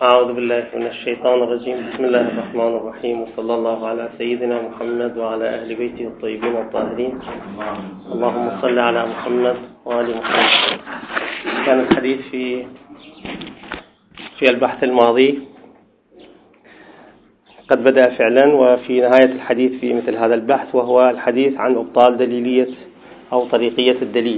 أعوذ بالله من الشيطان الرجيم. بسم الله الرحمن الرحيم، وصلى الله على سيدنا محمد وعلى أهل بيته الطيبين الطاهرين. اللهم صل على محمد وآل محمد. كان الحديث في البحث الماضي قد بدأ فعلا، وفي نهاية الحديث في مثل هذا البحث، وهو الحديث عن إبطال دليلية أو طريقية الدليل.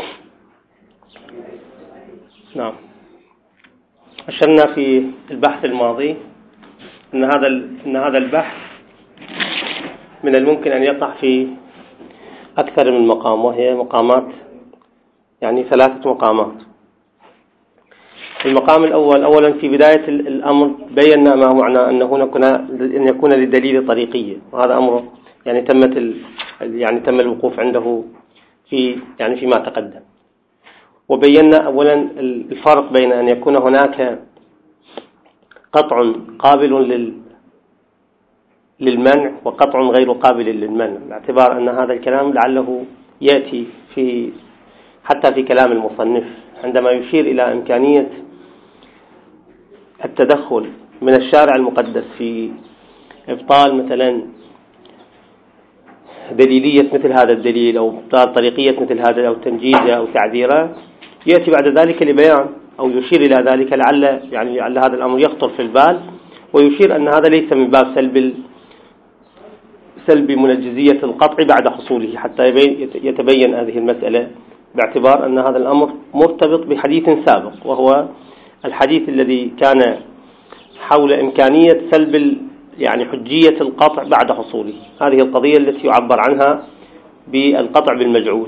نعم، أشرنا في البحث الماضي أن هذا البحث من الممكن أن يقع في أكثر من مقام، وهي مقامات، يعني 3 مقامات. المقام الأول، أولا في بداية الأمر بينا ما معنى أن يكون للدليل طريقية، وهذا أمر يعني تم الوقوف عنده فيما تقدم. وبينا أولا الفرق بين أن يكون هناك قطع قابل للمنع وقطع غير قابل للمنع، باعتبار أن هذا الكلام لعله يأتي حتى في كلام المصنف عندما يشير إلى إمكانية التدخل من الشارع المقدس في إبطال مثلا دليلية مثل هذا الدليل، أو إبطال طريقية مثل هذا، أو تنجيزه أو تعذيره. يأتي بعد ذلك لبيان أو يشير إلى ذلك لعل هذا الأمر يخطر في البال، ويشير أن هذا ليس من باب سلب منجزية القطع بعد حصوله، حتى يتبين هذه المسألة، باعتبار أن هذا الأمر مرتبط بحديث سابق، وهو الحديث الذي كان حول إمكانية سلب حجية القطع بعد حصوله. هذه القضية التي يعبر عنها بالقطع بالمجعول.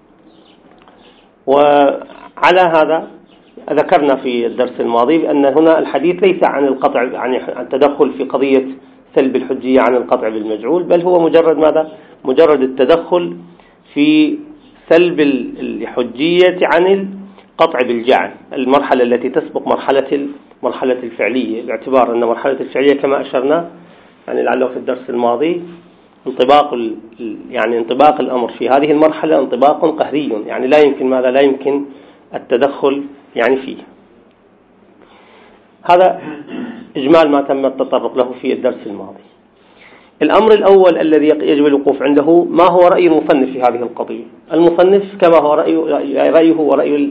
وعلى هذا ذكرنا في الدرس الماضي بأن هنا الحديث ليس عن القطع، عن التدخل في قضية سلب الحجية عن القطع بالمجعول، بل هو مجرد التدخل في سلب الحجية عن القطع بالجعل، المرحلة التي تسبق مرحلة الفعلية، باعتبار أن مرحلة الفعلية كما أشرنا لعله في الدرس الماضي انطباق الأمر في هذه المرحلة انطباق قهري، لا يمكن التدخل فيه. هذا إجمال ما تم التطرق له في الدرس الماضي. الأمر الأول الذي يجب الوقوف عنده، ما هو رأي المصنف في هذه القضية؟ المصنف كما هو رأيه ورأي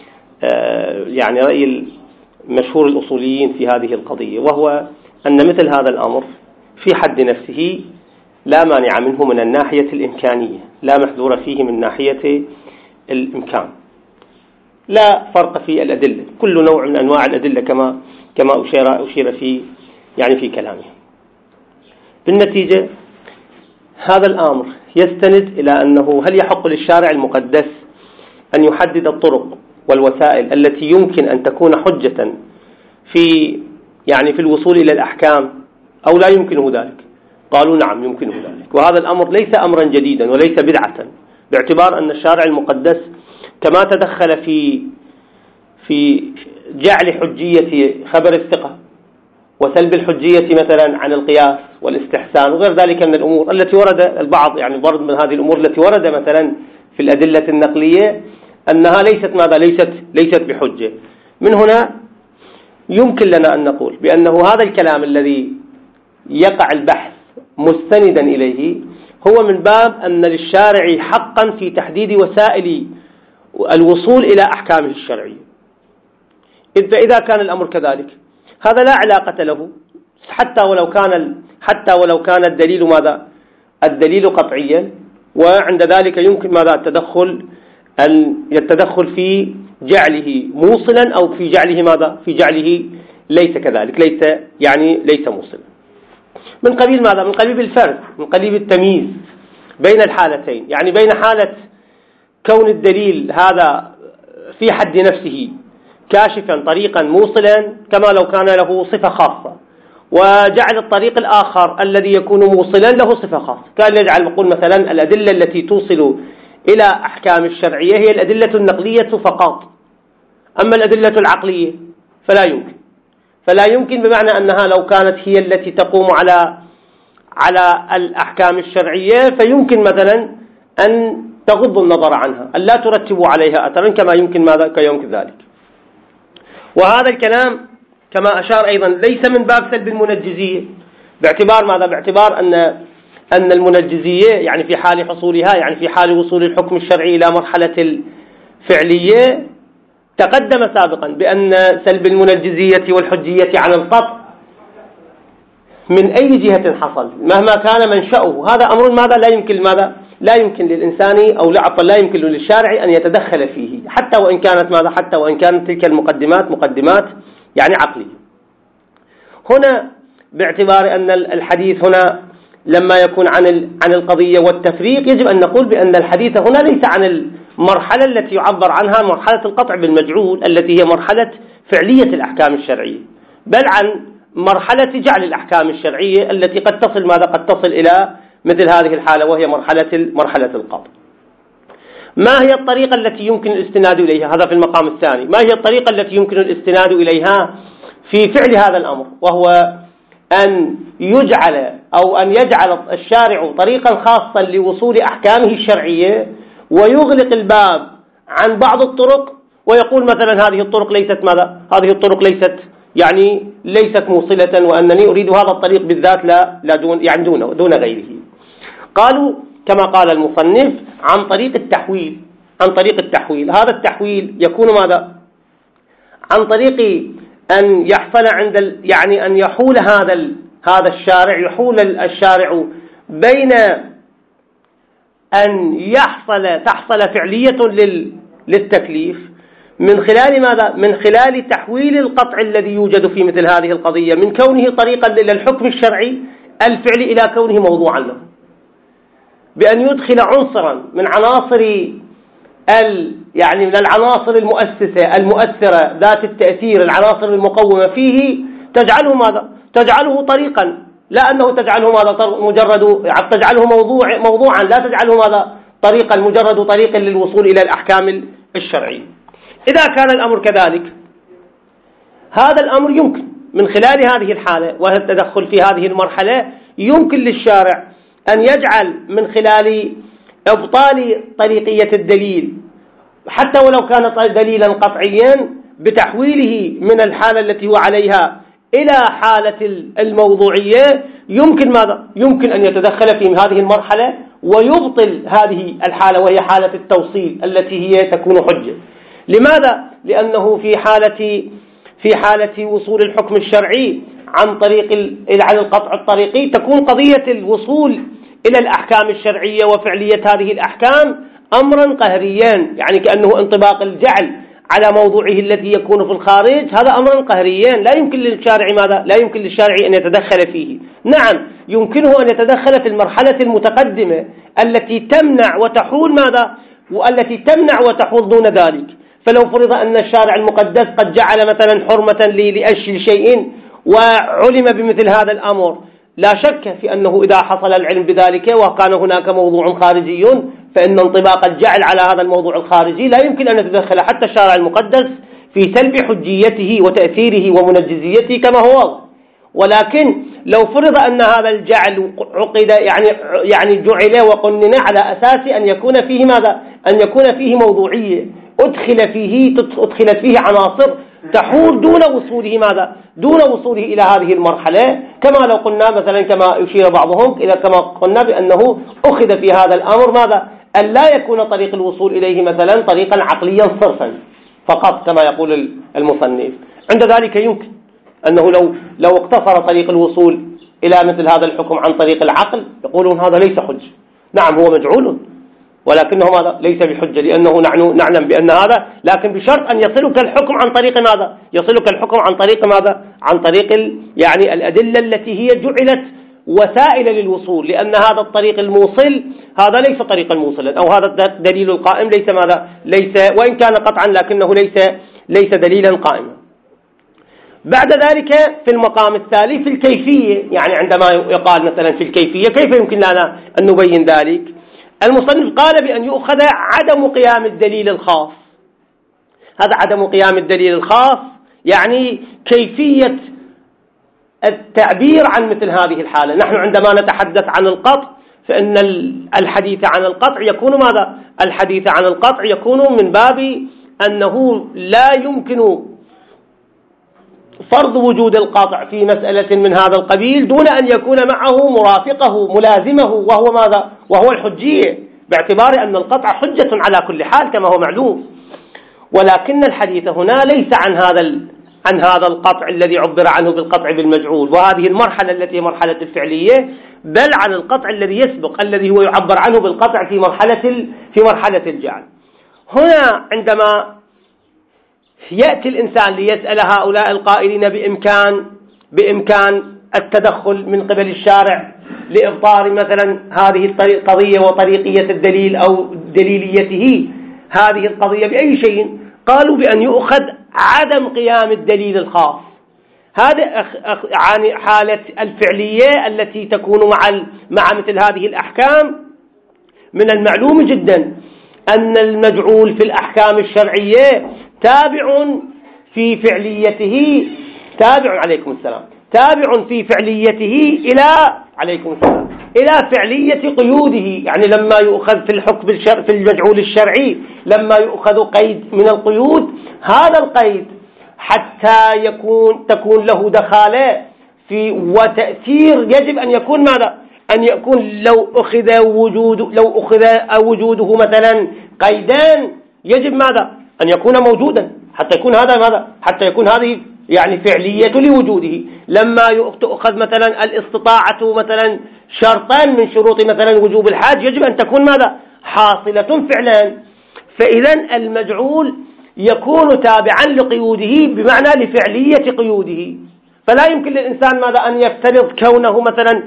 رأي مشهور الأصوليين في هذه القضية، وهو أن مثل هذا الأمر في حد نفسه لا مانع منه من الناحية الإمكانية، لا محذور فيه من ناحية الإمكان. لا فرق في الأدلة، كل نوع من أنواع الأدلة كما أشير في كلامه. بالنتيجة هذا الأمر يستند إلى أنه هل يحق للشارع المقدس أن يحدد الطرق والوسائل التي يمكن أن تكون حجة في الوصول إلى الأحكام، أو لا يمكنه ذلك؟ قالوا نعم يمكنه ذلك، وهذا الأمر ليس أمرا جديدا وليس بدعة، باعتبار أن الشارع المقدس كما تدخل في جعل حجية خبر الثقة وسلب الحجية مثلا عن القياس والاستحسان وغير ذلك من الأمور التي ورد البعض برض من هذه الأمور التي ورد مثلا في الأدلة النقلية أنها ليست بحجة. من هنا يمكن لنا أن نقول بأنه هذا الكلام الذي يقع البحث مستندا إليه هو من باب أن للشارع حقا في تحديد وسائل الوصول إلى أحكامه الشرعية. إذا كان الأمر كذلك، هذا لا علاقة له حتى ولو كان الدليل قطعيا، وعند ذلك يمكن التدخل في جعله موصلا أو في جعله ليس كذلك، ليس موصلا. من قبيل ماذا؟ من قبيل الفرق، من قبيل التمييز بين الحالتين، بين حالة كون الدليل هذا في حد نفسه كاشفا طريقا موصلا كما لو كان له صفة خاصة، وجعل الطريق الآخر الذي يكون موصلا له صفة خاصة، كان يجعل نقول مثلا الأدلة التي توصل إلى أحكام الشرعية هي الأدلة النقلية فقط، أما الأدلة العقلية فلا يمكن بمعنى أنها لو كانت هي التي تقوم على الأحكام الشرعية فيمكن مثلا أن تغض النظر عنها، أن لا ترتب عليها أثرا كما يمكن ذلك. وهذا الكلام كما أشار أيضا ليس من باب سلب المنجزية، باعتبار ماذا؟ باعتبار أن المنجزية يعني في حال حصولها، يعني في حال وصول الحكم الشرعي إلى مرحلة الفعلية، تقدم سابقا بأن سلب المنجزية والحجية عن القطع من أي جهة حصل مهما كان منشأه، هذا أمر ماذا؟ لا يمكن للإنسان أو لا يمكن للشارع أن يتدخل فيه، حتى وإن كانت ماذا؟ حتى وإن كانت تلك المقدمات مقدمات يعني عقلية. هنا باعتبار أن الحديث هنا لما يكون عن القضية والتفريق، يجب أن نقول بأن الحديث هنا ليس عن المرحلة التي يعبر عنها مرحلة القطع بالمجعول التي هي مرحلة فعلية الأحكام الشرعية، بل عن مرحلة جعل الأحكام الشرعية التي قد تصل ماذا؟ قد تصل إلى مثل هذه الحالة، وهي مرحلة القطع. ما هي الطريقة التي يمكن الاستناد إليها؟ هذا في المقام الثاني. ما هي الطريقة التي يمكن الاستناد إليها في فعل هذا الأمر؟ وهو أن يجعل الشارع طريقا خاصا لوصول أحكامه الشرعية، ويغلق الباب عن بعض الطرق، ويقول مثلا هذه الطرق ليست ماذا؟ هذه الطرق ليست موصلة، وأنني أريد هذا الطريق بالذات لا دون غيره. قالوا كما قال المصنف عن طريق التحويل. هذا التحويل يكون ماذا؟ عن طريق أن يحصل أن يحول يحول الشارع بين أن تحصل فعلية للتكليف من خلال ماذا؟ من خلال تحويل القطع الذي يوجد في مثل هذه القضية من كونه طريقا للحكم الشرعي الفعلي إلى كونه موضوعا له، بأن يدخل عنصرا من عناصر من العناصر المؤثرة ذات التأثير، العناصر المقومة فيه، تجعله ماذا؟ تجعله طريقا، لا أنه تجعله ماذا؟ تجعله موضوعا، لا تجعله ماذا؟ طريقا، مجرد طريق للوصول إلى الأحكام الشرعية. إذا كان الأمر كذلك، هذا الأمر يمكن من خلال هذه الحالة وهي التدخل في هذه المرحلة، يمكن للشارع أن يجعل من خلال إبطال طريقية الدليل، حتى ولو كان دليلا قطعيا، بتحويله من الحالة التي هو عليها إلى حالة الموضوعية، يمكن ماذا؟ يمكن أن يتدخل في هذه المرحلة ويبطل هذه الحالة، وهي حالة التوصيل التي هي تكون حجة. لماذا؟ لأنه في حالة وصول الحكم الشرعي عن القطع الطريقي، تكون قضية الوصول إلى الأحكام الشرعية وفعلية هذه الأحكام أمرا قهريا، يعني كأنه انطباق الجعل على موضوعه الذي يكون في الخارج، هذا أمرا قهريا لا يمكن للشارع ماذا؟ لا يمكن للشارع أن يتدخل فيه. نعم يمكنه أن يتدخل في المرحلة المتقدمة التي تمنع وتحول ماذا؟ والتي تمنع وتحول دون ذلك. فلو فرض أن الشارع المقدس قد جعل مثلا حرمة لشيء وعلم بمثل هذا الأمر، لا شك في أنه إذا حصل العلم بذلك وكان هناك موضوع خارجي، فإن انطباق الجعل على هذا الموضوع الخارجي لا يمكن أن يتدخل حتى الشارع المقدس في سلب حجيته وتأثيره ومنجزيته كما هو. ولكن لو فرض أن هذا الجعل عقد يعني جعل وقنن على أساس أن يكون فيه ماذا؟ أن يكون فيه موضوعية، أدخلت فيه عناصر تحول دون وصوله ماذا؟ دون وصوله إلى هذه المرحلة، كما لو قلنا مثلا كما يشير بعضهم كما قلنا بأنه أخذ في هذا الأمر ماذا؟ أن لا يكون طريق الوصول إليه مثلا طريقا عقليا صرفا فقط كما يقول المصنف. عند ذلك يمكن أنه لو اقتصر طريق الوصول إلى مثل هذا الحكم عن طريق العقل، يقولون هذا ليس حج. نعم هو مجعول، ولكنه ماذا؟ ليس بحجة، لأنه نحن نعلم بأن هذا، لكن بشرط أن يصلك الحكم عن طريق ماذا؟ يصلك الحكم عن طريق ماذا؟ عن طريق الأدلة التي هي جعلت وسائل للوصول، لأن هذا الطريق الموصل هذا ليس طريقا موصلا، أو هذا الدليل القائم ليس ماذا؟ ليس، وإن كان قطعا لكنه ليس دليلا قائما. بعد ذلك في المقام الثالث في الكيفية، يعني عندما يقال مثلا في الكيفية كيف يمكن لنا أن نبين ذلك؟ المصنف قال بأن يؤخذ عدم قيام الدليل الخاص. هذا عدم قيام الدليل الخاص يعني كيفية التعبير عن مثل هذه الحالة. نحن عندما نتحدث عن القطع فإن الحديث عن القطع يكون ماذا؟ الحديث عن القطع يكون من باب أنه لا يمكن فرض وجود القطع في مسألة من هذا القبيل دون أن يكون معه مرافقه ملازمه، وهو ماذا؟ وهو الحجية، باعتبار أن القطع حجة على كل حال كما هو معلوم. ولكن الحديث هنا ليس عن هذا القطع الذي عبر عنه بالقطع بالمجعول وهذه المرحلة التي هي مرحلة الفعلية، بل عن القطع الذي يسبق الذي هو يعبر عنه بالقطع في مرحلة الجعل. هنا عندما يأتي الإنسان ليسأل هؤلاء القائلين بإمكان التدخل من قبل الشارع لإبطال مثلا هذه القضية وطريقية الدليل أو دليليته هذه القضية بأي شيء، قالوا بأن يؤخذ عدم قيام الدليل الخاص. هذا عن حالة الفعلية التي تكون مع مثل هذه الأحكام. من المعلوم جدا أن المجعول في الأحكام الشرعية تابع في فعليته إلى فعلية قيوده. يعني لما يؤخذ في الحكم في المجعول الشرعي لما يؤخذ قيد من القيود، هذا القيد حتى تكون له دخالة في وتأثير يجب أن يكون ماذا؟ أن يكون لو أخذ وجوده مثلا قيدان يجب ماذا؟ أن يكون موجودا حتى يكون هذا ماذا؟ حتى يكون هذه يعني فعلية لوجوده. لما تؤخذ مثلا الاستطاعة مثلا شرطا من شروط مثلا وجوب الحاج يجب أن تكون ماذا؟ حاصلة فعلا. فإذا المجعول يكون تابعا لقيوده بمعنى لفعلية قيوده. فلا يمكن للإنسان ماذا؟ أن يفترض كونه مثلا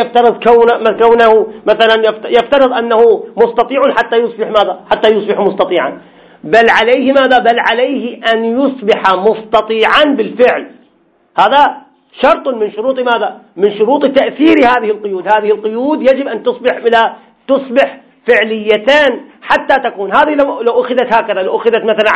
يفترض أنه مستطيع حتى يصبح ماذا؟ حتى يصبح مستطيعا. بل عليه ماذا؟ بل عليه أن يصبح مستطيعا بالفعل. هذا شرط من شروط ماذا؟ من شروط تأثير هذه القيود. هذه القيود يجب أن تصبح فعليتان حتى تكون. هذه لو أخذت هكذا، لو أخذت مثلا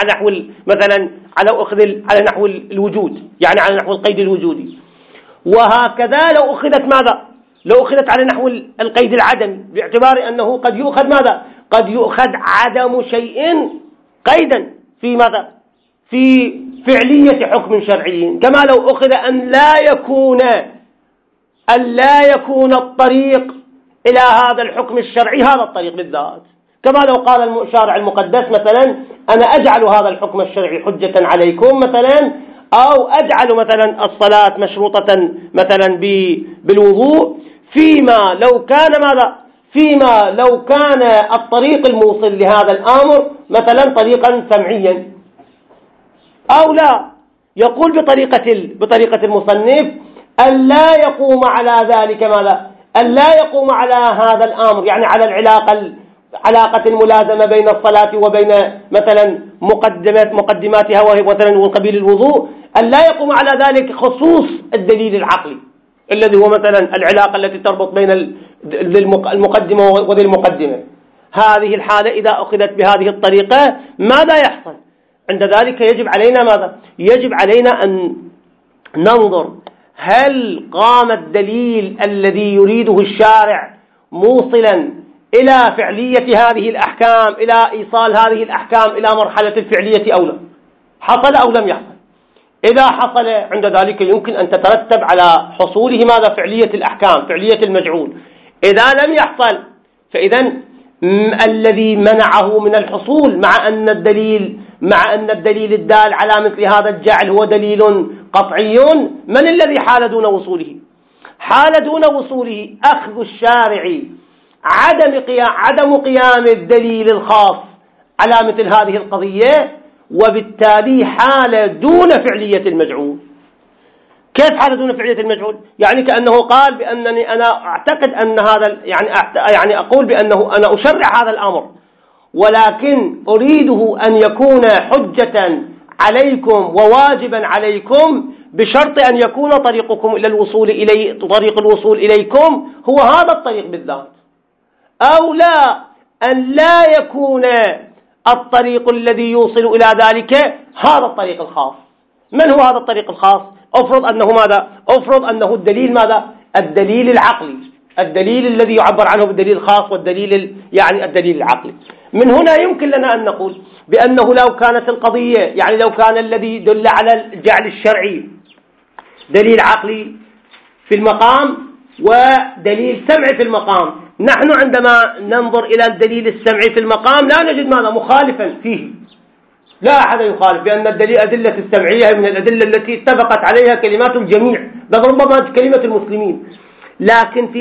على نحو الوجود، يعني على نحو القيد الوجودي. وهكذا لو أخذت ماذا؟ لو أخذت على نحو القيد العدمي، باعتبار أنه قد يؤخذ ماذا؟ قد يؤخذ عدم شيء قيدا في ماذا؟ في فعلية حكم شرعي. كما لو أخذ أن لا يكون الطريق إلى هذا الحكم الشرعي هذا الطريق بالذات. كما لو قال الشارع المقدس مثلا أنا أجعل هذا الحكم الشرعي حجة عليكم مثلا، أو أجعل مثلا الصلاة مشروطة مثلا بالوضوء فيما لو كان الطريق الموصل لهذا الأمر مثلا طريقا سمعيا، أو لا يقول بطريقة المصنف أن لا يقوم على ذلك ماذا؟ أن لا يقوم على هذا الأمر، يعني على علاقة الملازمة بين الصلاة وبين مثلا مقدماتها وهي مثلا وقبيل الوضوء، أن لا يقوم على ذلك خصوص الدليل العقلي الذي هو مثلا العلاقة التي تربط بين المقدمة وذي المقدمة. هذه الحالة إذا أخذت بهذه الطريقة ماذا يحصل؟ عند ذلك يجب علينا ماذا؟ يجب علينا أن ننظر هل قام الدليل الذي يريده الشارع موصلا إلى فعلية هذه الأحكام، إلى إيصال هذه الأحكام إلى مرحلة الفعلية أو لا؟ حصل أو لم يحصل؟ إذا حصل عند ذلك يمكن أن تترتب على حصوله ماذا؟ فعلية الأحكام، فعلية المجعول. إذا لم يحصل فإذا الذي منعه من الحصول مع أن الدليل الدال على مثل هذا الجعل هو دليل قطعي، من الذي حال دون وصوله؟ حال دون وصوله أخذ الشارع عدم قيام الدليل الخاص على مثل هذه القضية، وبالتالي حال دون فعلية المجعول. كيف حال دون فعلية المجعول؟ يعني كأنه قال بأنني أنا أعتقد أن هذا يعني أقول بأنه أنا أشرع هذا الأمر، ولكن أريده أن يكون حجة عليكم وواجبا عليكم بشرط أن يكون طريق الوصول إليكم هو هذا الطريق بالذات، أو لا أن لا يكون الطريق الذي يوصل إلى ذلك هذا الطريق الخاص. من هو هذا الطريق الخاص؟ أفرض أنه ماذا؟ أفرض أنه الدليل ماذا؟ الدليل العقلي، الدليل الذي يعبر عنه بالدليل الخاص والدليل يعني الدليل العقلي. من هنا يمكن لنا أن نقول بأنه لو كانت القضية يعني لو كان الذي دل على الجعل الشرعي دليل عقلي في المقام ودليل سمعي في المقام. نحن عندما ننظر إلى الدليل السمعي في المقام لا نجد ماذا مخالفا فيه، لا أحد يخالف، بأن الأدلة السمعية من الأدلة التي اتفقت عليها كلمات الجميع، بل ربما كلمة المسلمين. لكن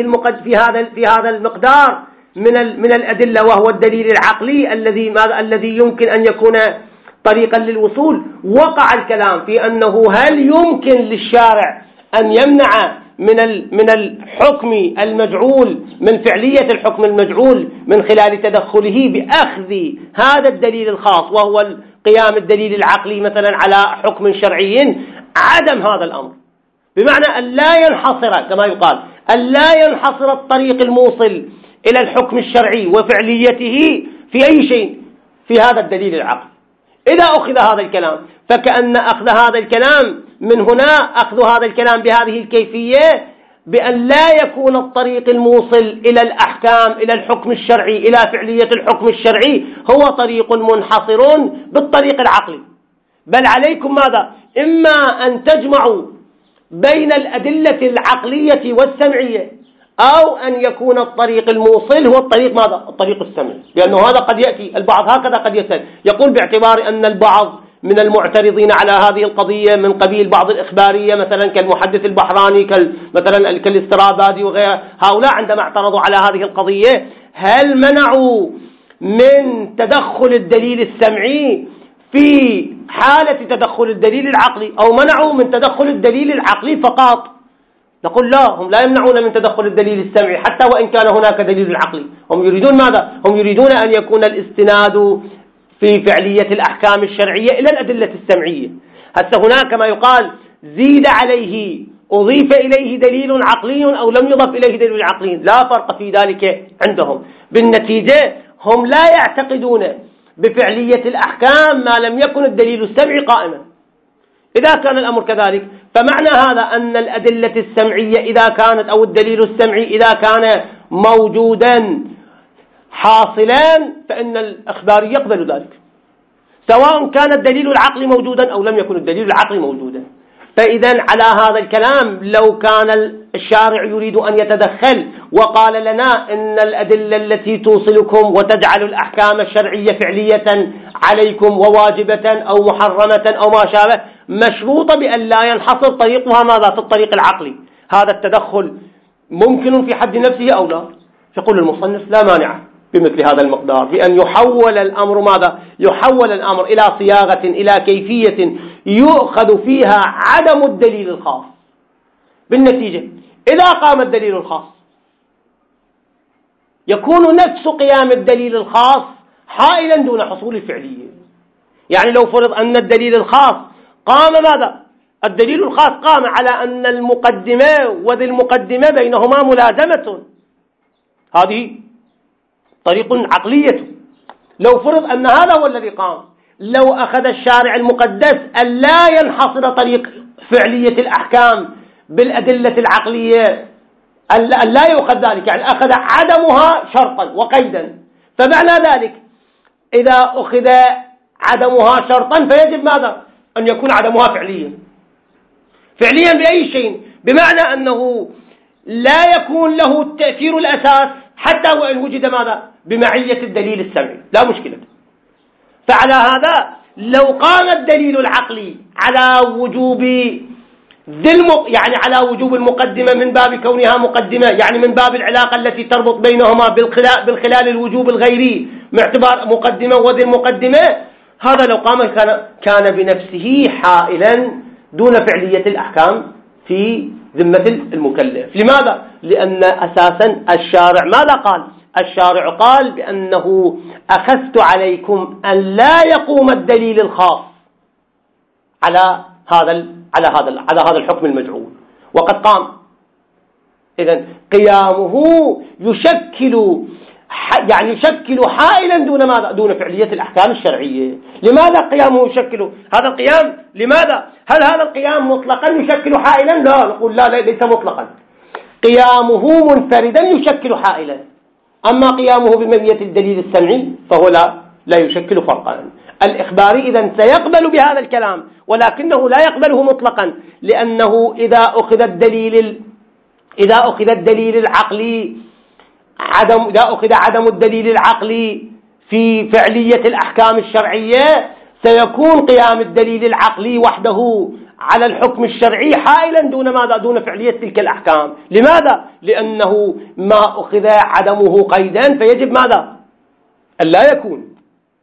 في هذا المقدار من الأدلة، وهو الدليل العقلي الذي يمكن أن يكون طريقا للوصول، وقع الكلام في أنه هل يمكن للشارع أن يمنع من الحكم المجعول، من فعلية الحكم المجعول من خلال تدخله بأخذ هذا الدليل الخاص، وهو قيام الدليل العقلي مثلا على حكم شرعي. عدم هذا الأمر بمعنى أن لا ينحصر، كما يقال، أن لا ينحصر الطريق الموصل إلى الحكم الشرعي وفعليته في أي شيء في هذا الدليل العقلي. إذا أخذ هذا الكلام فكأن أخذ هذا الكلام من هنا، أخذ هذا الكلام بهذه الكيفية، بأن لا يكون الطريق الموصل إلى الأحكام، إلى الحكم الشرعي، إلى فعلية الحكم الشرعي، هو طريق منحصر بالطريق العقلي. بل عليكم ماذا؟ إما أن تجمعوا بين الأدلة العقلية والسمعية، أو أن يكون الطريق الموصل هو الطريق ماذا؟ الطريق السمعي. لأنه هذا قد يأتي البعض هكذا قد يسأل، يقول باعتبار أن البعض من المعترضين على هذه القضية من قبيل بعض الإخبارية مثلا كالمحدث البحراني مثلا كالاسترابادي وغيره، هؤلاء عندما اعترضوا على هذه القضية هل منعوا من تدخل الدليل السمعي في حالة تدخل الدليل العقلي، أو منعوا من تدخل الدليل العقلي فقط؟ نقول لا، هم لا يمنعون من تدخل الدليل السمعي حتى وإن كان هناك دليل عقلي. هم يريدون ماذا؟ هم يريدون أن يكون الاستناد في فعلية الأحكام الشرعية إلى الأدلة السمعية. هسه هناك ما يقال زيد عليه، أضيف إليه دليل عقلي أو لم يضف إليه دليل عقلي، لا فرق في ذلك عندهم. بالنتيجة هم لا يعتقدون بفعلية الأحكام ما لم يكن الدليل السمعي قائما. إذا كان الأمر كذلك فمعنى هذا أن الأدلة السمعية إذا كانت، أو الدليل السمعي إذا كان موجودا حاصلا، فإن الإخباري يقبل ذلك، سواء كان الدليل العقلي موجودا أو لم يكن الدليل العقلي موجودا. فإذا على هذا الكلام لو كان الشارع يريد أن يتدخل وقال لنا إن الأدلة التي توصلكم وتجعل الأحكام الشرعية فعلية عليكم وواجبة أو محرمة أو ما شابه مشروطة بأن لا ينحصر طريقها ماذا؟ في الطريق العقلي، هذا التدخل ممكن في حد نفسه أو لا؟ يقول المصنف لا مانع بمثل هذا المقدار في أن يحول الأمر ماذا؟ يحول الأمر إلى صياغة، إلى كيفية يؤخذ فيها عدم الدليل الخاص. بالنتيجة إذا قام الدليل الخاص يكون نفس قيام الدليل الخاص حائلا دون حصول الفعلية. يعني لو فرض أن الدليل الخاص قام ماذا؟ الدليل الخاص قام على أن المقدمة وذي المقدمة بينهما ملازمة، هذه طريق عقلية. لو فرض أن هذا هو الذي قام، لو أخذ الشارع المقدس أن لا ينحصر طريق فعلية الأحكام بالأدلة العقلية، أن لا يؤخذ ذلك، يعني أخذ عدمها شرطا وقيدا. فمعنى ذلك إذا أخذ عدمها شرطا فيجب ماذا؟ أن يكون عدمها فعليا. فعليا بأي شيء؟ بمعنى أنه لا يكون له التأثير الأساس حتى وإن وجد ماذا؟ بمعية الدليل السمعي، لا مشكلة. فعلى هذا لو قام الدليل العقلي على وجوب يعني على وجوب المقدمة من باب كونها مقدمة، يعني من باب العلاقة التي تربط بينهما بالخلال الوجوب الغيري باعتبار مقدمة وذي المقدمة، هذا لو قام كان بنفسه حائلا دون فعلية الأحكام في ذمة المكلف. لماذا؟ لأن أساسا الشارع ماذا قال؟ الشارع قال بأنه أخذت عليكم أن لا يقوم الدليل الخاص على هذا الحكم المجعول، وقد قام. إذن قيامه يشكل حائلا دون ماذا؟ دون فعلية الأحكام الشرعية. لماذا قيامه يشكل هذا القيام؟ لماذا؟ هل هذا القيام مطلقا يشكل حائلا؟ لا، نقول لا ليس مطلقا. قيامه منفردا يشكل حائلا، أما قيامه بمعية الدليل السمعي فهو لا يشكل فرقا. الإخباري إذن سيقبل بهذا الكلام ولكنه لا يقبله مطلقا، لأنه إذا أخذ الدليل العقلي إذا أخذ عدم الدليل العقلي في فعلية الأحكام الشرعية، سيكون قيام الدليل العقلي وحده على الحكم الشرعي حائلا دون ماذا؟ دون فعلية تلك الأحكام. لماذا؟ لأنه ما أخذ عدمه قيدا فيجب ماذا؟ أن لا يكون،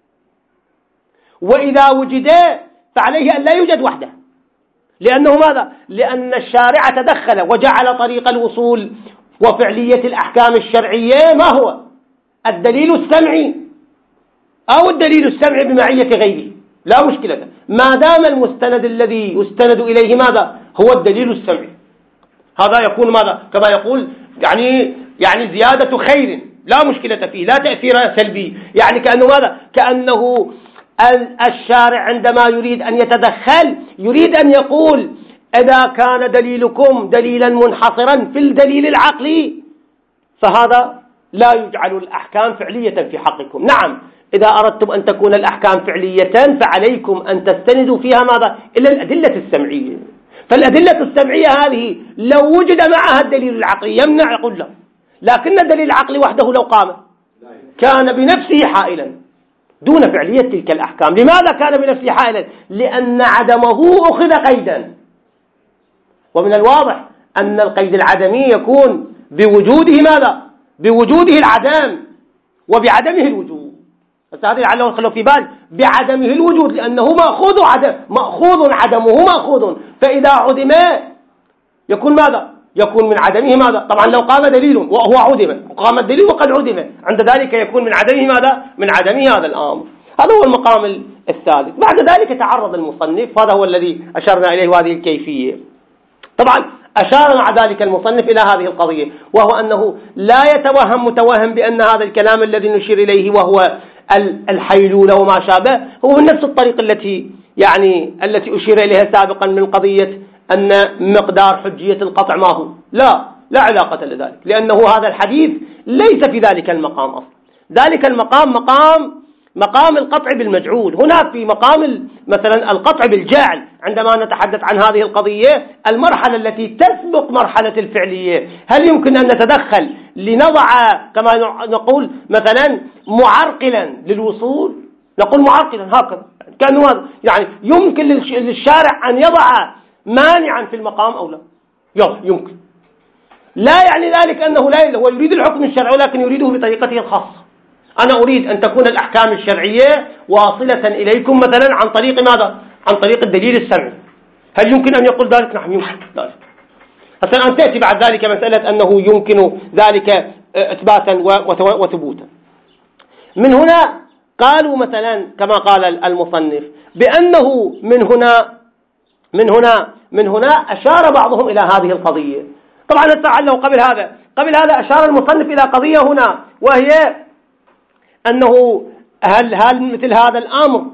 وإذا وجد فعليه أن لا يوجد وحده، لأنه ماذا؟ لأن الشارع تدخل وجعل طريق الوصول وفعلية الأحكام الشرعية ما هو؟ الدليل السمعي أو الدليل السمعي بمعية غيره، لا مشكلة، ما دام المستند الذي يستند إليه ماذا؟ هو الدليل السمعي. هذا يكون ماذا؟ كما يقول يعني زيادة خير لا مشكلة فيه، لا تأثير سلبي. يعني كأنه ماذا؟ كأنه الشارع عندما يريد أن يتدخل يريد أن يقول إذا كان دليلكم دليلا منحصرا في الدليل العقلي فهذا لا يجعل الأحكام فعلية في حقكم. نعم، إذا أردتم أن تكون الأحكام فعلية فعليكم أن تستندوا فيها ماذا؟ إلى الأدلة السمعية. فالأدلة السمعية هذه لو وجد معها الدليل العقلي يمنع، يقول لا، لكن الدليل العقلي وحده لو قام كان بنفسه حائلا دون فعلية تلك الأحكام. لماذا كان بنفسه حائلا؟ لأن عدمه أخذ قيدا، ومن الواضح أن القيد العدمي يكون بوجوده ماذا؟ بوجوده العدم وبعدمه الوجود. هذا لعله خلوا في بال بعدمه الوجود، لأنه مأخوذ عدمه مأخوذ، فإذا عدم يكون ماذا؟ يكون من عدمه ماذا؟ طبعا لو قام دليل وهو عدم، وقام الدليل وقد عدم، عند ذلك يكون من عدمه ماذا؟ من عدمه هذا الأمر. هذا هو المقام الثالث. بعد ذلك تعرض المصنف، هذا هو الذي أشرنا إليه، وهذه الكيفية. طبعا أشار مع ذلك المصنف إلى هذه القضية، وهو أنه لا يتوهم متوهم بأن هذا الكلام الذي نشير إليه وهو الحيلولة وما شابه هو من نفس الطريق التي أشير إليها سابقا من قضية أن مقدار حجية القطع ما هو. لا علاقة لذلك، لأنه هذا الحديث ليس في ذلك المقام أصلا. ذلك المقام مقام القطع بالمجعول. هنا في مقام مثلا القطع بالجعل، عندما نتحدث عن هذه القضية المرحلة التي تسبق مرحلة الفعلية، هل يمكن أن نتدخل لنضع كما نقول مثلا معرقلا للوصول؟ نقول معرقلا هكذا كأنه يعني يمكن للشارع أن يضع مانعا في المقام أو لا؟ يمكن. لا يعني ذلك أنه لا، هو يريد الحكم الشرعي ولكن يريده بطريقته الخاصة. أنا أريد أن تكون الأحكام الشرعية واصلة إليكم مثلا عن طريق ماذا؟ عن طريق الدليل السمعي. هل يمكن أن يقول ذلك؟ نعم يمكن ذلك. حتى أن تأتي بعد ذلك مسألة أنه يمكن ذلك إثباتا وثبوتا. من هنا قالوا مثلا كما قال المصنف بأنه من هنا أشار بعضهم إلى هذه القضية. طبعا نتعلم قبل هذا أشار المصنف إلى قضية هنا، وهي أنه هل مثل هذا الأمر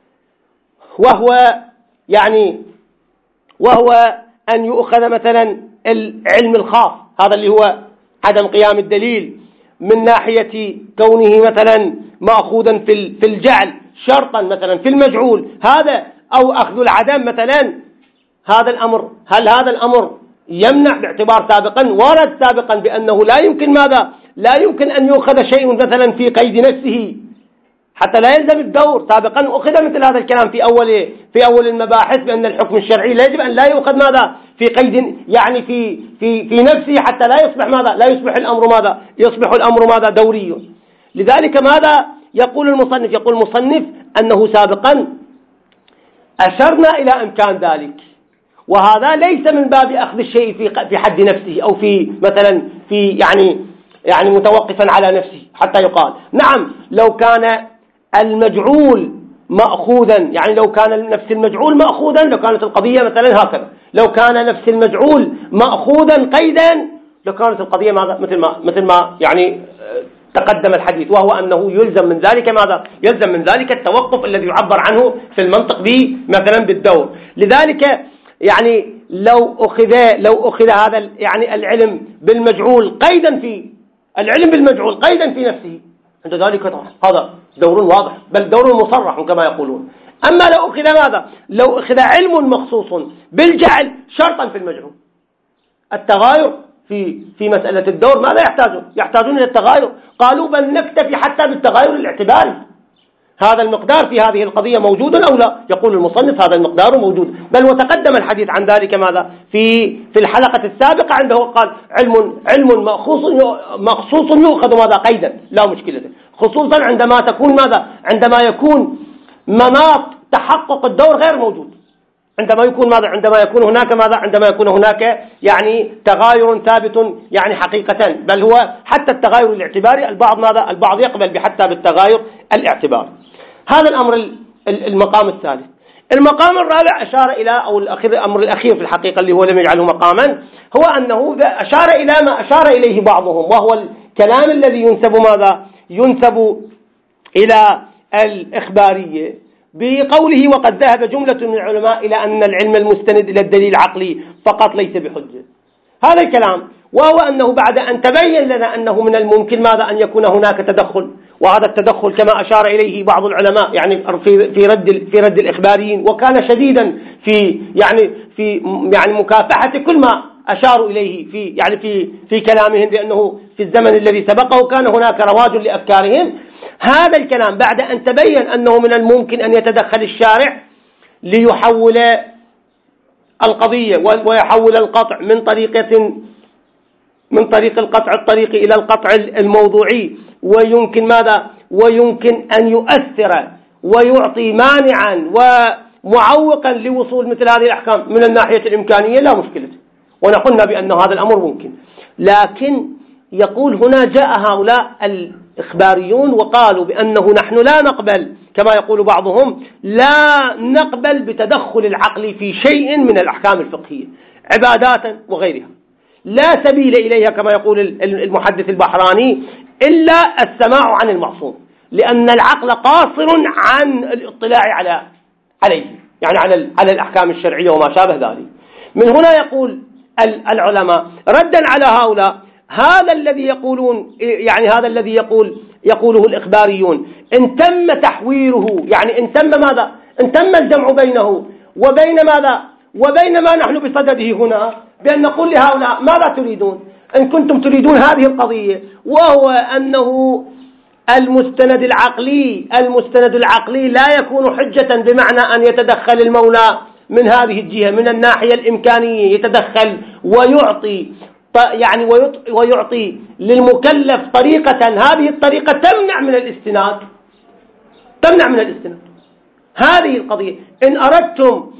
وهو أن يؤخذ مثلا العلم الخاص، هذا اللي هو عدم قيام الدليل من ناحية كونه مثلا مأخوذا في الجعل شرطا مثلا في المجعول هذا، أو أخذ العدم مثلا، هذا الأمر هل هذا الأمر يمنع؟ باعتبار ورد سابقا بأنه لا يمكن ماذا؟ لا يمكن أن يؤخذ شيء مثلا في قيد نفسه حتى لا يلزم الدور. سابقا أخذ مثل هذا الكلام في أول المباحث بأن الحكم الشرعي لا يجب أن لا يؤخذ ماذا؟ في قيد يعني في نفسه حتى لا يصبح ماذا؟ لا يصبح الأمر ماذا؟ يصبح الأمر ماذا؟ دوري. لذلك ماذا يقول المصنف؟ يقول المصنف أنه سابقا أشرنا إلى إمكان ذلك، وهذا ليس من باب أخذ الشيء في حد نفسه أو في مثلا في يعني متوقفا على نفسه حتى يقال نعم لو كان المجعول مأخوذا، يعني لو كان نفس المجعول مأخوذا لكانت القضية مثلا هكذا، لو كان نفس المجعول مأخوذا قيدا لكانت القضية ماذا؟ مثل ما يعني تقدم الحديث، وهو أنه يلزم من ذلك ماذا؟ يلزم من ذلك التوقف الذي يعبر عنه في المنطق مثلا بالدور. لذلك يعني لو أخذ هذا يعني العلم بالمجعول قيدا في نفسه، عند ذلك هذا دور واضح بل دور مصرح كما يقولون أما لو أخذ ماذا؟ لو أخذ علم مخصوص بالجعل شرطا في المجعول. التغاير في مسألة الدور ماذا يحتاجون إلى التغاير. قالوا بل نكتفي حتى بالتغاير الاعتباري. هذا المقدار في هذه القضية موجود أو لا؟ يقول المصنف هذا المقدار موجود، بل وتقدم الحديث عن ذلك ماذا في الحلقة السابقة عنده قال علم مخصوص يؤخذ ماذا قيدا لا مشكلة، خصوصا عندما تكون ماذا؟ عندما يكون مناط تحقق الدور غير موجود، عندما يكون ماذا؟ عندما يكون هناك ماذا؟ عندما يكون هناك يعني تغاير ثابت يعني حقيقة، بل هو حتى التغاير الاعتباري البعض ماذا؟ البعض يقبل حتى بالتغاير الاعتباري. هذا الأمر المقام الثالث. المقام الرابع أشار إلى أو الأمر الأخير في الحقيقة اللي هو لم يجعله مقاما، هو أنه أشار إلى ما أشار إليه بعضهم، وهو الكلام الذي ينسب ماذا؟ ينسب إلى الإخبارية بقوله وقد ذهب جملة من العلماء إلى أن العلم المستند إلى الدليل العقلي فقط ليس بحجة. هذا الكلام وهو أنه بعد أن تبين لنا أنه من الممكن ماذا؟ أن يكون هناك تدخل، وهذا التدخل كما أشار إليه بعض العلماء يعني في رد الإخباريين، وكان شديدا في مكافحة كل ما أشاروا إليه في كلامهم بأنه في الزمن الذي سبقه كان هناك رواج لأفكارهم. هذا الكلام بعد أن تبين أنه من الممكن أن يتدخل الشارع ليحول القضية ويحول القطع من طريق القطع الطريقي إلى القطع الموضوعي، ويمكن ماذا؟ ويمكن أن يؤثر ويعطي مانعا ومعوقا لوصول مثل هذه الأحكام من الناحية الإمكانية لا مشكلة، ونقولنا بأن هذا الأمر ممكن. لكن يقول هنا جاء هؤلاء الإخباريون وقالوا بأنه نحن لا نقبل كما يقول بعضهم، لا نقبل بتدخل العقل في شيء من الأحكام الفقهية عبادات وغيرها، لا سبيل إليها كما يقول المحدث البحراني إلا السماع عن المعصوم، لأن العقل قاصر عن الاطلاع عليه يعني على الأحكام الشرعية وما شابه ذلك. من هنا يقول العلماء ردا على هؤلاء هذا الذي يقولون يعني هذا الذي يقوله الإخباريون إن تم تحويره، يعني إن تم ماذا؟ إن تم الجمع بينه وبين ماذا؟ وبين ما نحن بصدده هنا، بأن نقول لهؤلاء ماذا تريدون؟ إن كنتم تريدون هذه القضية، وهو أنه المستند العقلي لا يكون حجة بمعنى أن يتدخل المولى من هذه الجهة من الناحية الإمكانية، يتدخل ويعطي للمكلف طريقة، هذه الطريقة تمنع من الاستناد. هذه القضية إن أردتم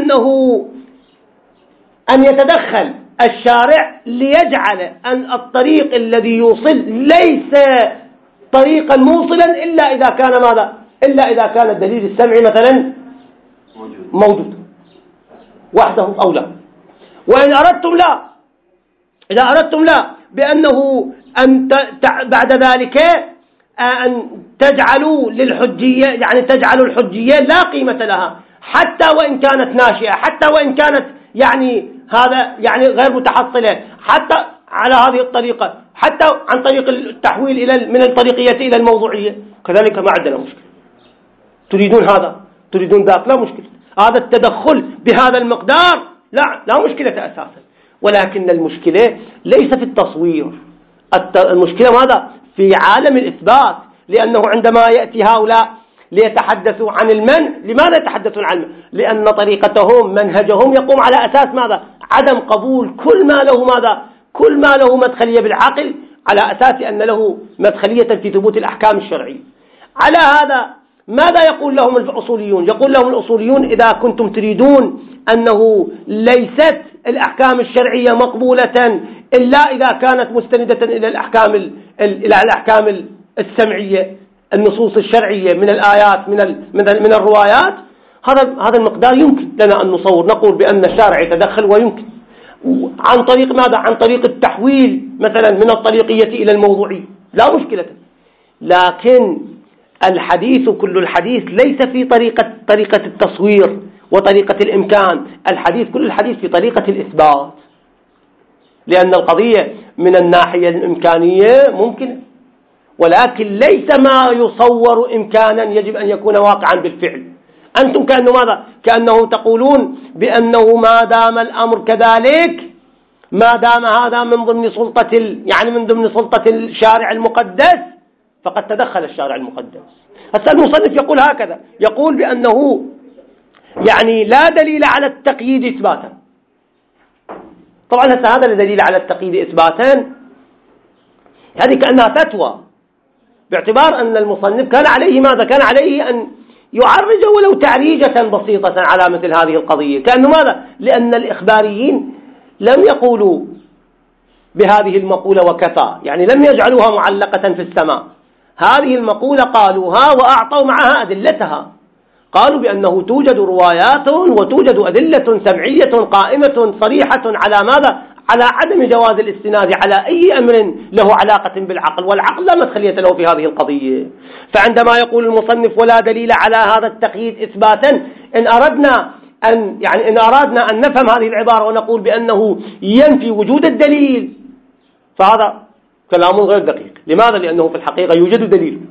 أن يتدخل الشارع ليجعل أن الطريق الذي يوصل ليس طريقا موصلا إلا إذا كان ماذا؟ إلا إذا كان الدليل السمعي مثلا موجود وحده أو لا. وإن أردتم لا، إذا أردتم لا بأنه بعد ذلك أن تجعلوا للحجية، يعني تجعلوا الحجية لا قيمة لها حتى وإن كانت ناشئة، حتى وإن كانت هذا غير متحصلة، حتى على هذه الطريقة، حتى عن طريق التحويل من الطريقية إلى الموضوعية، كذلك ما عندنا مشكلة. تريدون هذا تريدون ذاك لا مشكلة. هذا التدخل بهذا المقدار لا مشكلة أساسا، ولكن المشكلة ليس في التصوير، المشكلة ماذا؟ في عالم الإثبات. لأنه عندما يأتي هؤلاء ليتحدثوا عن المنع، لماذا يتحدثون عن المنع؟ لأن طريقتهم منهجهم يقوم على أساس ماذا؟ عدم قبول كل ما له ماذا؟ كل ما له مدخلية بالعقل، على أساس أن له مدخلية في ثبوت الأحكام الشرعية. على هذا ماذا يقول لهم الأصوليون؟ يقول لهم الأصوليون إذا كنتم تريدون أنه ليست الأحكام الشرعية مقبولة إلا إذا كانت مستندة إلى الأحكام السمعية، النصوص الشرعية من الآيات من الروايات، هذا المقدار يمكن لنا أن نصور، نقول بأن الشارع يتدخل، ويمكن عن طريق ماذا؟ عن طريق التحويل مثلا من الطريقية إلى الموضوعي لا مشكلة. لكن الحديث كل الحديث ليس في طريقة التصوير وطريقة الإمكان، كل الحديث في طريقة الإثبات، لأن القضية من الناحية الإمكانية ممكن، ولكن ليس ما يصور إمكانا يجب أن يكون واقعا بالفعل. أنتم كأنه ماذا؟ كأنه تقولون بأنه ما دام الأمر كذلك، ما دام هذا من ضمن سلطة يعني من ضمن سلطة الشارع المقدس فقد تدخل الشارع المقدس. هسه المصنف يقول هكذا، يقول بأنه يعني لا دليل على التقييد إثباتا. طبعا هسه هذا الدليل على التقييد إثباتا هذه كأنها فتوى، باعتبار أن المصنف كان عليه ماذا؟ كان عليه أن يعرج ولو تعريجة بسيطة على مثل هذه القضية، كأنه ماذا؟ لأن الإخباريين لم يقولوا بهذه المقولة وكفى، يعني لم يجعلوها معلقة في السماء. هذه المقولة قالوها وأعطوا معها أدلتها، قالوا بأنه توجد روايات وتوجد أدلة سمعية قائمة صريحة على ماذا؟ على عدم جواز الاستناد على أي أمر له علاقة بالعقل، والعقل لا مدخلية له في هذه القضية. فعندما يقول المصنف ولا دليل على هذا التقييد إثباتا، إن أردنا أن نفهم هذه العبارة ونقول بأنه ينفي وجود الدليل فهذا كلام غير دقيق. لماذا؟ لأنه في الحقيقة يوجد دليل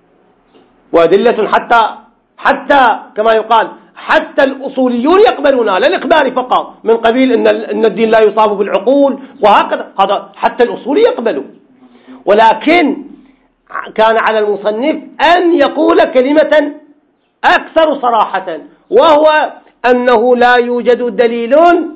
وأدلة حتى كما يقال حتى الأصوليون يقبلونها، لا الإخبار فقط من قبيل إن الدين لا يصاب بالعقول وهكذا، هذا حتى الأصولي يقبله. ولكن كان على المصنف أن يقول كلمة أكثر صراحة، وهو أنه لا يوجد دليل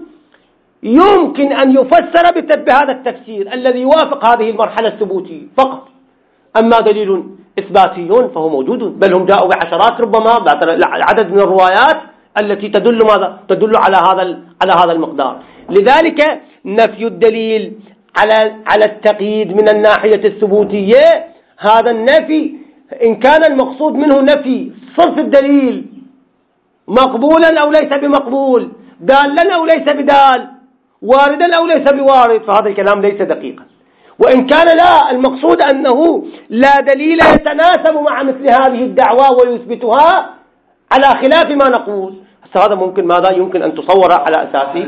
يمكن أن يفسر بهذا التفسير الذي يوافق هذه المرحلة الثبوتية فقط. أما دليل إثباتي فهو موجود، بل هم جاءوا بعشرات ربما عدد من الروايات التي تدل ماذا؟ تدل على هذا المقدار. لذلك نفي الدليل على التقييد من الناحية الثبوتية، هذا النفي إن كان المقصود منه نفي صرف الدليل مقبولا أو ليس بمقبول، دالا أو ليس بدال، واردا أو ليس بوارد، فهذا الكلام ليس دقيقا. وإن كان لا المقصود أنه لا دليل يتناسب مع مثل هذه الدعوى ويثبتها على خلاف ما نقول، هذا ممكن ماذا؟ يمكن أن تصور على أساسه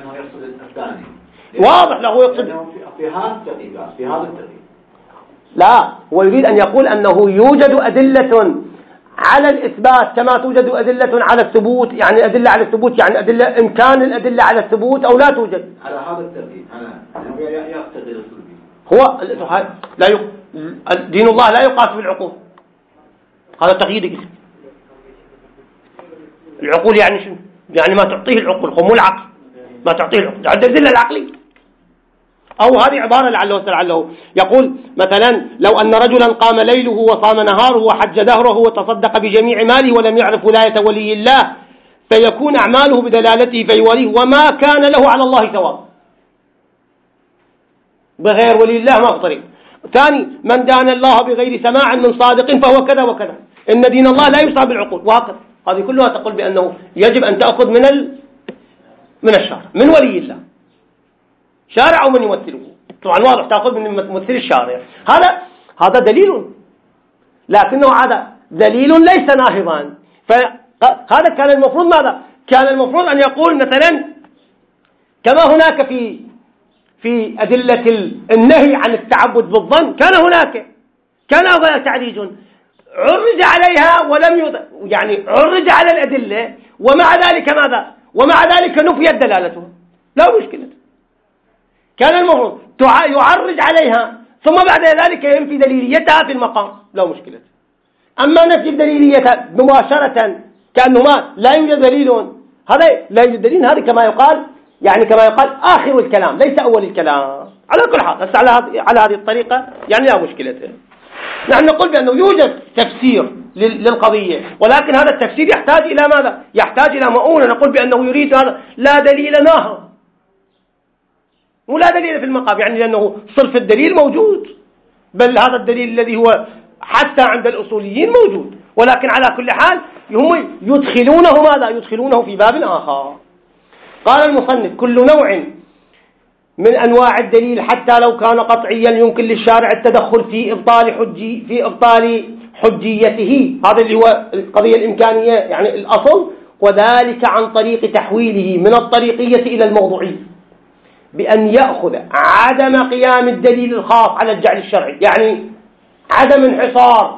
واضح له يقصد في هذا التقييد. لا، هو يريد أن يقول أنه يوجد أدلة على الإثبات كما توجد أدلة على الثبوت، يعني أدلة على الثبوت يعني أدلة إمكان الأدلة على الثبوت أو لا توجد على هذا التقييد. أنا يقتضي الثبوت هو لا دين الله لا يقاس بالعقول، هذا تقييد. العقول يعني شنو؟ يعني ما تعطيه العقل، مو العقل ما تعطيه العقل، يعني الدلة العقلية. أو هذه عبارة لعله يقول مثلا لو أن رجلا قام ليله وصام نهاره وحج دهره وتصدق بجميع ماله ولم يعرف ولاية ولي الله فيكون أعماله بدلالته فيوليه وما كان له على الله ثواب، بغير ولي الله ما في طريق. ثاني من دان الله بغير سماع من صادق فهو كذا وكذا، إن دين الله لا يصاب بالعقول، وهكذا. هذه كلها تقول بأنه يجب أن تأخذ من الشارع، من ولي الله شارع أو من يمثله. طبعا واضح تأخذ من ممثل الشارع، هذا دليل، لكنه هذا دليل ليس ناهضا. فهذا كان المفروض ماذا؟ كان المفروض أن يقول مثلا كما هناك في أدلة النهي عن التعبد بالظن كان هذا تعريج عرج عليها ولم يعني عرج على الأدلة، ومع ذلك ماذا؟ ومع ذلك نفيت دلالتها، لا مشكلة. كان المفروض يعرج عليها ثم بعد ذلك ينفي دليليتها في المقام، لا مشكلة. أما نفي دليليتها مباشرة كأنه لا يوجد دليل، هذا لا يوجد دليل، هذا كما يقال آخر الكلام ليس أول الكلام. على كل حال بس على هذه الطريقة يعني لا مشكلة. نحن نقول بأنه يوجد تفسير للقضية، ولكن هذا التفسير يحتاج إلى ماذا؟ يحتاج إلى مؤونة. نقول بأنه يريد هذا لا دليل ناهض ولا دليل في المقام، يعني لأنه صرف الدليل موجود، بل هذا الدليل الذي هو حتى عند الأصوليين موجود، ولكن على كل حال هم يدخلونه في باب آخر. قال المصنف كل نوع من أنواع الدليل حتى لو كان قطعيا يمكن للشارع التدخل في إبطال حجيته، هذا اللي هو القضية الإمكانية يعني الأصل، وذلك عن طريق تحويله من الطريقية إلى الموضوعية، بأن يأخذ عدم قيام الدليل الخاص على الجعل الشرعي، يعني عدم انحصار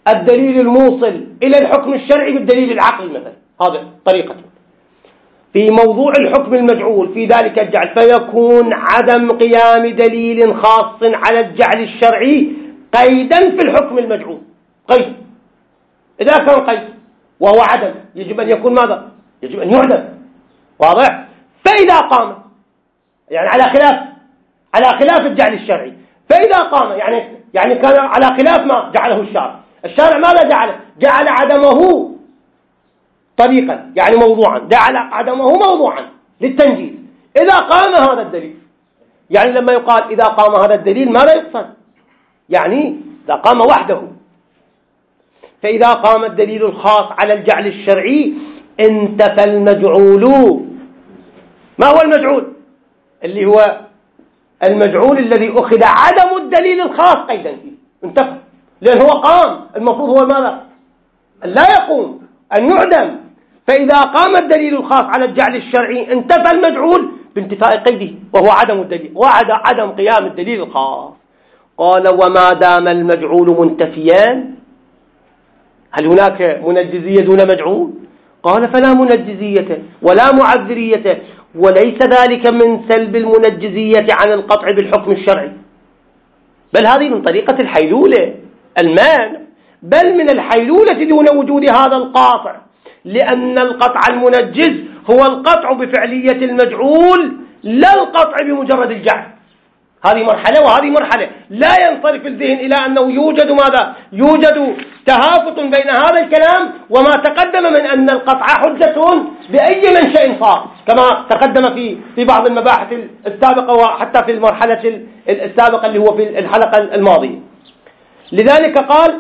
الدليل الموصل إلى الحكم الشرعي بالدليل العقلي مثلا، هذا طريقة. في موضوع الحكم المجعول في ذلك الجعل فيكون عدم قيام دليل خاص على الجعل الشرعي قيدا في الحكم المجعول، قيد. إذا كان قيد وهو عدم يجب أن يكون ماذا؟ يجب أن يعدم، واضح؟ فإذا قام يعني على خلاف الجعل الشرعي، فإذا قام يعني كان على خلاف ما جعله الشارع ماذا جعل عدمه طريقا يعني موضوعا، جعل عدمه موضوعا للتنجيز. إذا قام هذا الدليل، يعني لما يقال إذا قام هذا الدليل ماذا يقصد؟ يعني إذا قام وحده. فإذا قام الدليل الخاص على الجعل الشرعي انتفى المجعول. ما هو المجعول؟ اللي هو المجعول الذي أخذ عدم الدليل الخاص قيدا فيه، انتفى، لأن هو قام. المفروض هو ماذا؟ لا يقوم، أن يعدم. فإذا قام الدليل الخاص على الجعل الشرعي انتفى المجعول بانتفاء قيده وهو عدم الدليل، عدم قيام الدليل الخاص. قال وما دام المجعول منتفيان، هل هناك منجزية دون مجعول؟ قال فلا منجزية ولا معذرية، وليس ذلك من سلب المنجزية عن القطع بالحكم الشرعي، بل هذه من طريقة الحيلولة المانع، بل من الحيلولة دون وجود هذا القاطع، لأن القطع المنجز هو القطع بفعلية المجعول لا القطع بمجرد الجعل. هذه مرحلة وهذه مرحلة. لا ينصرف الذهن إلى أنه يوجد ماذا؟ يوجد تهافت بين هذا الكلام وما تقدم من أن القطع حجة بأي منشأ صار، كما تقدم في بعض المباحث السابقة وحتى في المرحلة السابقة اللي هو في الحلقة الماضية. لذلك قال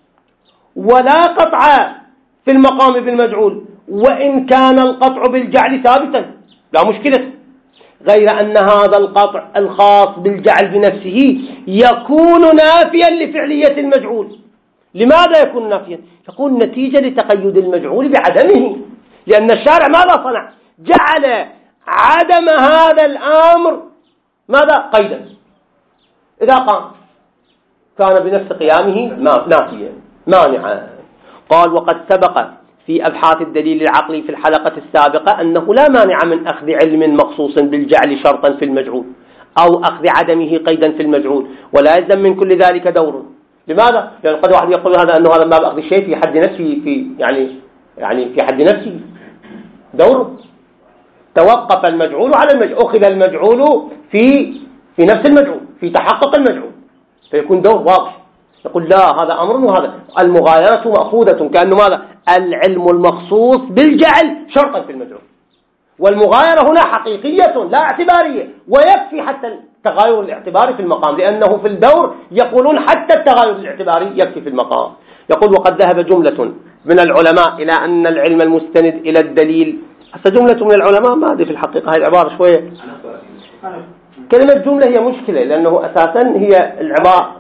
ولا قطع في المقام بالمجعول وإن كان القطع بالجعل ثابتا، لا مشكلة، غير أن هذا القطع الخاص بالجعل بنفسه يكون نافيا لفعلية المجعول. لماذا يكون نافيا؟ يكون نتيجة لتقيد المجعول بعدمه، لأن الشارع ماذا صنع؟ جعل عدم هذا الأمر ماذا؟ قيدا. إذا قام كان بنفس قيامه نافيا مانعا. قال وقد سبق في أبحاث الدليل العقلي في الحلقة السابقة أنه لا مانع من أخذ علم مخصوص بالجعل شرطا في المجعول أو أخذ عدمه قيدا في المجعول، ولا يلزم من كل ذلك دور. لماذا؟ لأن قد واحد يقول أنه هذا ما بأخذ الشيء في حد نفسه، يعني في حد نفسه دور. توقف المجعول على المجعول، أخذ المجعول في نفس المجعول، في تحقق المجعول، فيكون دور واضح. يقول لا هذا أمر وهذا المغايرة مأخوذة، كأنه ماذا؟ العلم المخصوص بالجعل شرطا في المجعول، والمغايرة هنا حقيقية لا اعتبارية، ويكفي حتى التغاير الاعتباري في المقام، لأنه في الدور يقولون حتى التغاير الاعتباري يكفي في المقام. يقول وقد ذهب جملة من العلماء إلى أن العلم المستند إلى الدليل. هسه جملة من العلماء ما أدري في الحقيقة هاي العبارة شوية، كلمة جملة هي مشكلة، لأنه أساسا هي العبارة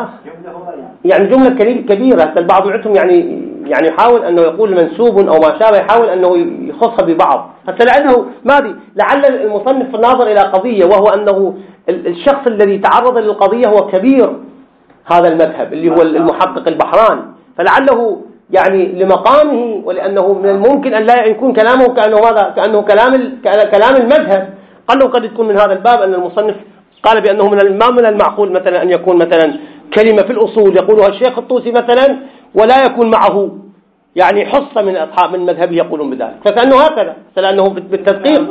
يعني جملة كبيرة. البعض منهم يعني يحاول أنه يقول منسوب أو ما شابه، يحاول أنه يخصها ببعض، حتى لعل المصنف الناظر إلى قضية، وهو أنه الشخص الذي تعرض للقضية هو كبير هذا المذهب اللي هو المحقق البحراني، فلعله يعني لمقامه ولأنه من الممكن أن لا يكون كلامه كأنه كلام المذهب، قد يكون من هذا الباب أن المصنف قال بأنه من المعقول مثلا أن يكون مثلا كلمة في الأصول يقولها الشيخ الطوسي مثلا ولا يكون معه يعني حصة من أصحاب من مذهبه يقولون بذلك، فكأنه هكذا، لأنه بالتدقيق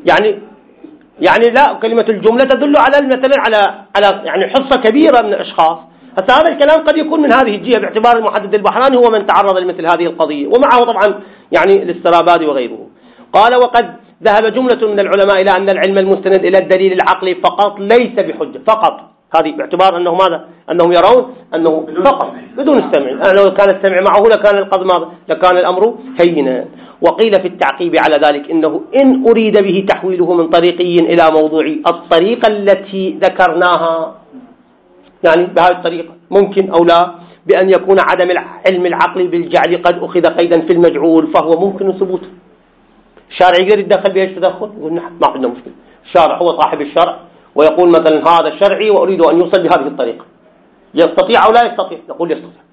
يعني لا، كلمة الجملة تدل على مثلا على يعني حصة كبيرة من الأشخاص. هذا الكلام قد يكون من هذه الجهة باعتبار المحدد البحراني هو من تعرض لمثل هذه القضية، ومعه طبعا يعني الاسترابادي وغيره. قال وقد ذهب جملة من العلماء إلى أن العلم المستند إلى الدليل العقلي فقط ليس بحجة، فقط، هذه باعتبار أنه ماذا؟ أنهم يرون أنه فقط بدون السمع، لو كان السمع معه لكان القضاء ماذا؟ لكان الأمر هينا. وقيل في التعقيب على ذلك إنه إن أريد به تحويله من طريقي إلى موضوعي الطريقة التي ذكرناها، يعني بهذه الطريقة ممكن أو لا، بأن يكون عدم العلم العقلي بالجعل قد أخذ قيدا في المجعول فهو ممكن ثبوته. الشارع يقدر يتدخل بأي تدخل؟ يقول نحن ما عندنا مشكلة، الشارع هو صاحب الشرع ويقول مثلا هذا شرعي وأريد أن يوصل بهذه الطريقة، يستطيع أو لا يستطيع؟ نقول يستطيع.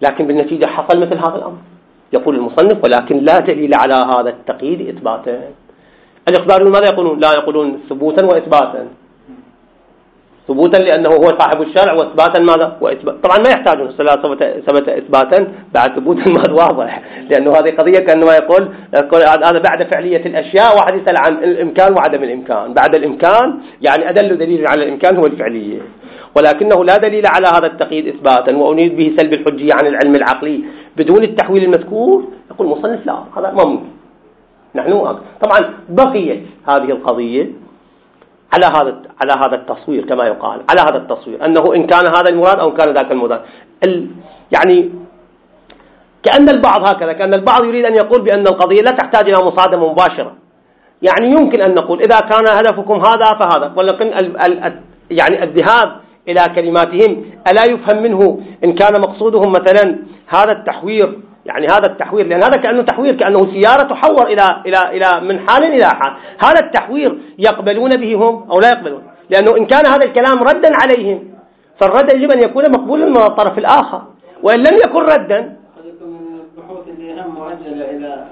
لكن بالنتيجة حصل مثل هذا الأمر. يقول المصنف ولكن لا دليل على هذا التقييد إثباتا. الإخباريون ماذا يقولون؟ لا يقولون ثبوتا وإثباتا. ثبوتا لأنه هو صاحب الشرع، وإثباتا ماذا؟ وإثبات. طبعا ما يحتاجون ثبت إثباتا بعد ثبوتا ما واضح، لأنه هذه قضية كأنما يقول هذا بعد فعلية الأشياء، واحد يسأل عن الإمكان وعدم الإمكان. بعد الإمكان يعني أدل دليل على الإمكان هو الفعلية، ولكنه لا دليل على هذا التقييد إثباتا، وأريد به سلب الحجية عن العلم العقلي بدون التحويل المذكور. يقول المصنف لا، هذا ما ممكن. نحن طبعا بقيت هذه القضية على هذا التصوير كما يقال، على هذا التصوير أنه إن كان هذا المراد أو كان ذاك المراد. يعني كأن البعض هكذا، كأن البعض يريد أن يقول بأن القضية لا تحتاج إلى مصادمة مباشرة. يعني يمكن أن نقول إذا كان هدفكم هذا فهذا، ولكن يعني الذهاب إلى كلماتهم ألا يفهم منه إن كان مقصودهم مثلا هذا التحوير، يعني هذا التحوير، لأن هذا كأنه تحوير، كأنه سيارة تحور إلى من حال إلى حال. هذا التحوير يقبلون به هم أو لا يقبلون؟ لأنه إن كان هذا الكلام ردا عليهم فالرد يجب أن يكون مقبولا من الطرف الآخر، وإن لم يكن ردا البحوث اللي هم مؤجلة إلى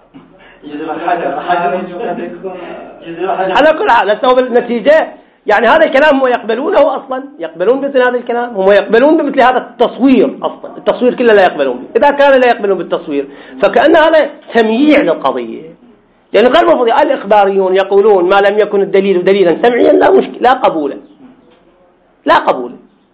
على كل حال السبب النتيجة. يعني هذا الكلام هم يقبلونه أصلا، يقبلون مثل هذا الكلام، هم يقبلون بمثل هذا التصوير. أصلا التصوير كله لا يقبلون به. إذا كان لا يقبلون بالتصوير فكأن هذا تمييع للقضية، لأنه غير مفروض. الإخباريون يقولون ما لم يكن الدليل دليلا سمعيا لا مشكلة، لا قبولا، لا قبولا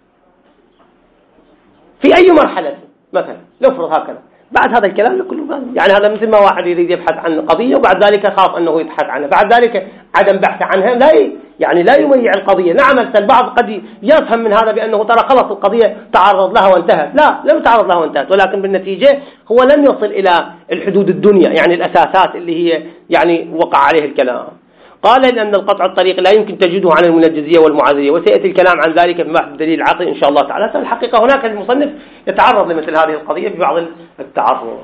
في أي مرحلة. مثلا نفرض هكذا بعد هذا الكلام كله، يعني هذا مثل ما واحد يريد يبحث عن قضية وبعد ذلك خاف أنه يبحث عنها، بعد ذلك عدم بحث عنها لا يميع القضية. نعم البعض قد يفهم من هذا بأنه ترى خلص القضية تعرض لها وانتهت. لا، لم تعرض لها وانتهت، ولكن بالنتيجة هو لم يصل إلى الحدود الدنيا، يعني الأساسات اللي هي يعني وقع عليه الكلام. قال لأن القطع الطريق لا يمكن تجده عن المنجزية والمعازية، وسيأتي الكلام عن ذلك في بحث الدليل العقلي إن شاء الله تعالى. الحقيقة هناك المصنف يتعرض لمثل هذه القضية ببعض التعرض.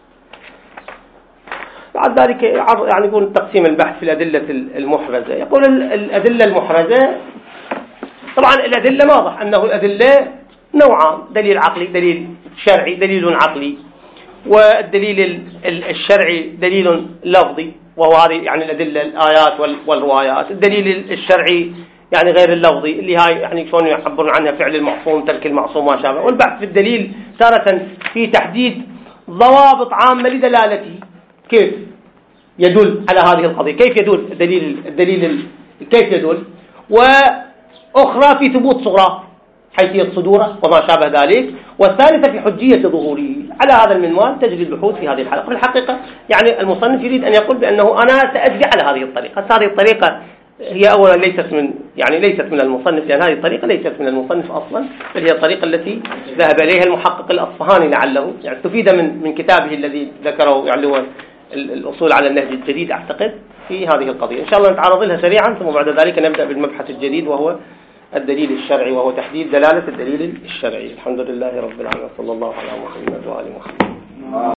بعد ذلك يعني يقول تقسيم البحث في الأدلة المحرزة. يقول الأدلة المحرزة، طبعا الأدلة واضح أنه الأدلة نوعان: دليل عقلي، دليل شرعي، دليل عقلي. والدليل الشرعي دليل لفظي، وهو هذه يعني الأدلة الآيات والروايات. الدليل الشرعي يعني غير اللفظي، اللي هاي يعني شلون يعبرون عنها فعل المعصوم، ترك المعصوم، ما شابه. والبحث في الدليل تارة في تحديد ضوابط عامة لدلالته، كيف يدل على هذه القضية، كيف يدل الدليل كيف يدل، وأخرى في ثبوت صغرى حيثية صدوره وما شابه ذلك، والثالثة في حجية ظهوره. على هذا المنوال تجري البحوث في هذه الحلقة. في الحقيقة يعني المصنف يريد أن يقول بأنه أنا سأجري على هذه الطريقة. هذه الطريقة هي أولا ليست من المصنف، لأن هذه الطريقة ليست من المصنف أصلا، بل هي الطريقة التي ذهب إليها المحقق الأصفهاني لعله، يعني استفيد من كتابه الذي ذكره، يعني هو الأصول على النهج الجديد أعتقد، في هذه القضية. إن شاء الله نتعرض لها سريعا، ثم بعد ذلك نبدأ بالمبحث الجديد وهو الدليل الشرعي، وهو تحديد دلالة الدليل الشرعي. الحمد لله رب العالمين، صلى الله على محمد وآل محمد.